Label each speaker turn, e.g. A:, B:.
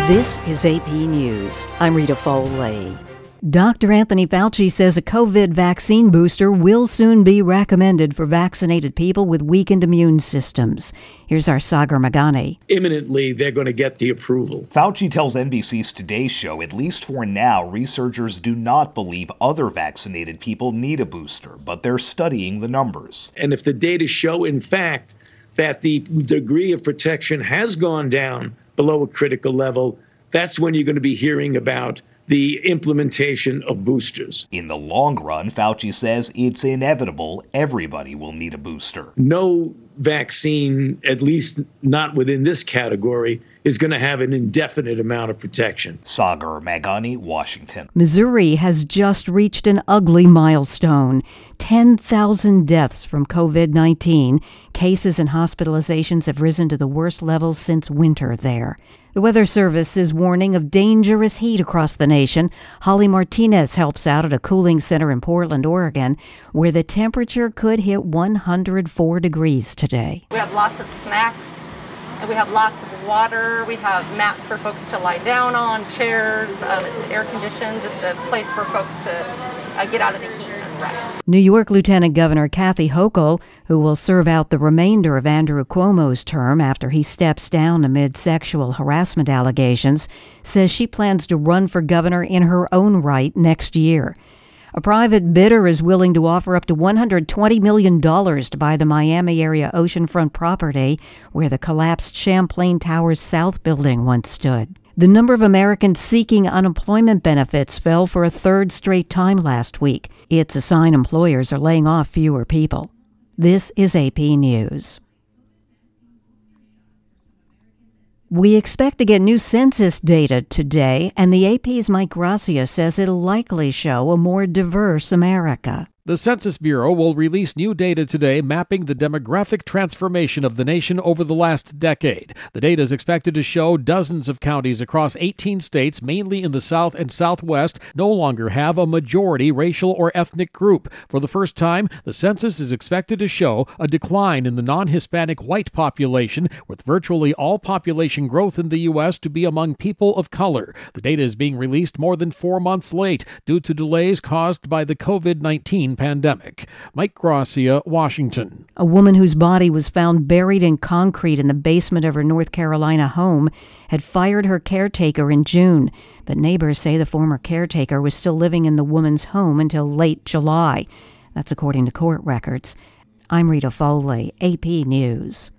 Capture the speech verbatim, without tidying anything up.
A: This is A P News. I'm Rita Foley. Doctor Anthony Fauci says a COVID vaccine booster will soon be recommended for vaccinated people with weakened immune systems. Here's our Sagar Magani.
B: Imminently, they're going to get the approval.
C: Fauci tells N B C's Today Show, at least for now, researchers do not believe other vaccinated people need a booster, but they're studying the numbers.
B: And if the data show, in fact, that the degree of protection has gone down below a critical level, that's when you're going to be hearing about the implementation of boosters.
C: In the long run, Fauci says it's inevitable everybody will need a booster.
B: No vaccine, at least not within this category, is going to have an indefinite amount of protection.
C: Sagar Magani, Washington.
A: Missouri has just reached an ugly milestone. ten thousand deaths from COVID nineteen. Cases and hospitalizations have risen to the worst levels since winter there. The Weather Service is warning of dangerous heat across the nation. Holly Martinez helps out at a cooling center in Portland, Oregon, where the temperature could hit one hundred four degrees today.
D: We have lots of snacks, and we have lots of water. We have mats for folks to lie down on, chairs. Um, it's air conditioned, just a place for folks to uh, get out of the heat and rest.
A: New York Lieutenant Governor Kathy Hochul, who will serve out the remainder of Andrew Cuomo's term after he steps down amid sexual harassment allegations, says she plans to run for governor in her own right next year. A private bidder is willing to offer up to one hundred twenty million dollars to buy the Miami area oceanfront property where the collapsed Champlain Towers South building once stood. The number of Americans seeking unemployment benefits fell for a third straight time last week. It's a sign employers are laying off fewer people. This is A P News. We expect to get new census data today, and the A P's Mike Gracia says it'll likely show a more diverse America.
E: The Census Bureau will release new data today mapping the demographic transformation of the nation over the last decade. The data is expected to show dozens of counties across eighteen states, mainly in the South and Southwest, no longer have a majority racial or ethnic group. For the first time, the census is expected to show a decline in the non-Hispanic white population, with virtually all population growth in the U S to be among people of color. The data is being released more than four months late due to delays caused by the COVID nineteen pandemic. Mike Gracia, Washington.
A: A woman whose body was found buried in concrete in the basement of her North Carolina home had fired her caretaker in June, but neighbors say the former caretaker was still living in the woman's home until late July. That's according to court records. I'm Rita Foley, A P News.